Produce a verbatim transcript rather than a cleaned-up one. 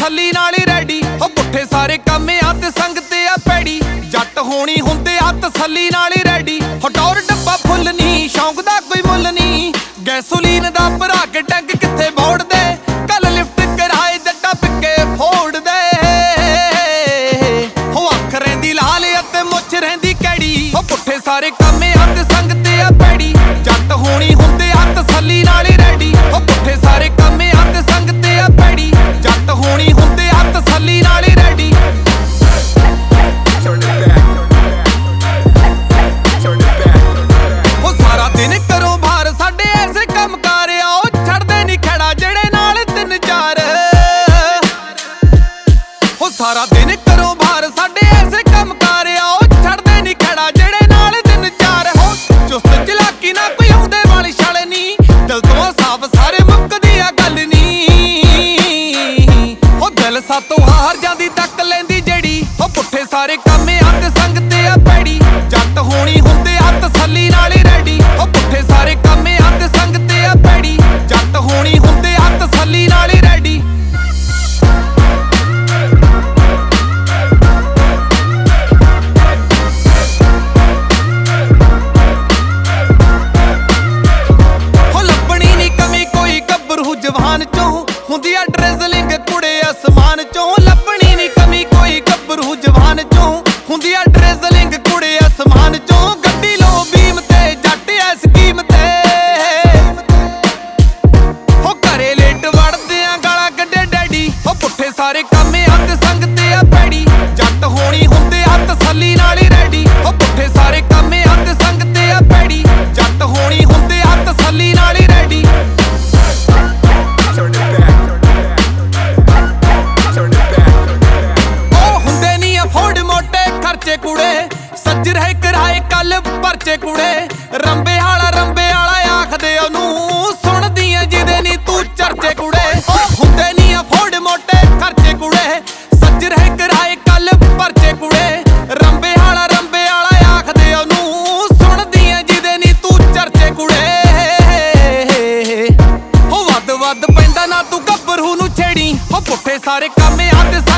ਤਸੱਲੀ ਨਾਲ ਹੀ ਰੈਡੀ। ਉਹ ਪੁੱਠੇ ਸਾਰੇ ਕੰਮ ਆ ਤੇ ਸੰਗ ਤੇ ਆ ਪੈੜੀ, ਜੱਟ ਹੋਣੀ ਹੁੰਦੇ ਆ ਤਸੱਲੀ ਨਾਲ ਹੀ ਰੈਡੀ। ਹਟੌਰ ਡੱਬਾ ਫੁੱਲ ਨਹੀਂ, ਸ਼ੌਂਕ ਦਾ ਕੋਈ ਮੁੱਲ ਨਹੀਂ, ਗੈਸੋਲੀਨ ਦਾ ਭਰਾ ਕੇ ਟੈਂਕ ਕਿੱਥੇ ਬੋੜਦੇ, ਕੱਲ ਲਿਫਟ ਕਰਾਏ ਜੱਟਾ ਪਿੱਕੇ ਫੋੜਦੇ। ਹੋ ਅੱਖ ਰਹਿੰਦੀ ਲਾਲ ਅਤੇ ਮੁੱਛ ਰਹਿੰਦੀ ਕੈੜੀ, ਉਹ ਪੁੱਠੇ ਸਾਰੇ ਕੰਮ ਆ ਤੇ ਸੰਗ ਤੇ ਆ ਪੈੜੀ, ਜੱਟ ਹੋਣੀ ਹੁੰਦੇ ਆ ਤਸੱਲੀ ਨਾਲ ਹੀ ਰੈਡੀ। ਉਹ ਪੁੱਠੇ ਸਾਰੇ ਕੰਮ ਆ ਤੇ ਸੰਗ ਤੇ ਆ ਪੈੜੀ, ਜੱਟ ਹੋਣੀ ਹੁੰਦੇ ਆ ਤਸੱਲੀ ਨਾਲ ਹੀ ਰੈਡੀ। ਉਹ ਸਾਰਾ ਦਿਨ ਕਰੋ ਬਾਹਰ ਸਾਡੇ ਐਸੇ ਕੰਮ ਕਾਰ ਆ, ਉਹ ਛੱਡਦੇ ਨੀ ਖੜਾ ਜਿਹੜੇ ਨਾਲ ਤਿੰਨ ਚਾਰ। ਉਹ ਸਾਰਾ ਦਿਨ ਕਰੋ ਬਾਹਰ ਸਾਡੇ ਐਸੇ ਕੰਮ ਕਾਰ ਆ, ਉਹ ਛੱਡਦੇ ਨੀ ਖੜਾ ਜਿਹੜੇ ਨਾਲ ਤਿੰਨ ਚਾਰ। ਹੋ ਚੁਸਤ ਚਲਾਕੀ ਨਾ ਕੋਈ ਆਉਂਦੇ ਵਾਲੀ ਛਲ ਨੀ, ਦਿਲ ਤੋਂ ਸਾਫ ਸਾਰੇ ਮੁੱਕਦੀ ਆ ਗੱਲ ਨੀ। ਉਹ ਦਿਲ ਸਾਤੋਂ ਹਾਰ ਜਾਂਦੀ ਤੱਕ ਲੈਂਦੀ ਜਿਹੜੀ, ਉਹ ਪੁੱਠੇ ਸਾਰੇ ਕੰਮ ਆ ਤੇ ਸੰਗ ਤੇ ਆ ਪੈੜੀ, ਜੱਟ ਹੋਣੀ ਹੁੰਦੇ ਆ ਤਸੱਲੀ ਨਾਲ ਹੀ ਰੈਡੀ। ਉਹ ਪੁੱਠੇ ਸਾਰੇ ਕੰਮ ਆ ਤੇ ਸੰਗ ਤੇ ਆ ਪੈੜੀ, ਜੱਟ ਹੋਣੀ ਹੁੰਦੇ ਆ ਤਸੱਲੀ ਨਾਲ ਹੀ ਰੈਡੀ। ਜਵਾਨ ਚੋਂ ਹੁੰਦੀ ਆ ਡਰੈਜ਼ਲਿੰਗ ਕੁੜੇ ਅਸਮਾਨ ਚੋਂ, ਲੱਭਣੀ ਨੀ ਕਮੀ ਕੋਈ ਗੱਭਰੂ ਜਵਾਨ ਚੋਂ ਹੁੰਦੀ ਆ ਡਰੈਜ਼ਲਿੰਗ ਕੁੜੇ ਅਸਮਾਨ ਚੋਂ। ਗੱਡੀ ਲੋ ਬੀਮ ਤੇ ਜੱਟ ਐ ਸਕੀਮ ਤੇ, ਹੋ ਘਰੇ ਲੇਟ ਵੜਦੇ ਆ ਗਾਲਾਂ ਕੱਢੇ ਡੈਡੀ। ਉਹ ਪੁੱਠੇ ਸਾਰੇ ਕੰਮ ਆ ਤੇ ਸੰਗ ਤੇ ਆ ਪੈੜੀ, ਜੱਟ ਹੋਣੀ ਹੁੰਦੇ ਆ ਤਸੱਲੀ ਨਾਲ ਹੀ ਰੈਡੀ। ਉਹ ਪੁੱਠੇ ਸਾਰੇ ਕੰਮ ਆ ਤੇ ਸੰਗ ਤੇ ਆ ਪੈੜੀ, ਜੱਟ ਹੋਣੀ ਹੁੰਦੇ ਆ ਤਸੱਲੀ ਨਾਲ ਹੀ ਰੈਡੀ। ਖਰਚੇ ਕੁੜੇ ਸੱਜ ਰਹੇ ਕਰਾਏ ਕੱਲ ਪਰਚੇ ਕੁੜੇ, ਰੰਬੇ ਵਾਲਾ ਰੰਬੇ ਵਾਲਾ ਆਖਦੇ ਉਹਨੂੰ, ਸੁਣਦੀਆਂ ਜਿਹਦੇ ਨੀ ਤੂੰ ਚਰਚੇ ਕੁੜੇ। ਉਹ ਹੁੰਦੇ ਨੀ ਅਫੋਰਡ ਮੋਟੇ ਖਰਚੇ ਕੁੜੇ, ਸੱਜ ਰਹੇ ਕਰਾਏ ਕੱਲ ਪਰਚੇ ਕੁੜੇ, ਰੰਬੇ ਵਾਲਾ ਰੰਬੇ ਵਾਲਾ ਆਖਦੇ ਉਹਨੂੰ, ਸੁਣਦੀਆਂ ਜਿਹਦੇ ਨੀ ਤੂੰ ਚਰਚੇ ਕੁੜੇ। ਹੋ ਵੱਧ ਵੱਧ ਪੈਂਦਾ ਨਾ ਤੂੰ ਗੱਭਰੂ ਨੂੰ ਛੇੜੀ, ਉਹ ਪੁੱਠੇ ਸਾਰੇ ਕੰਮ ਆ ਤੇ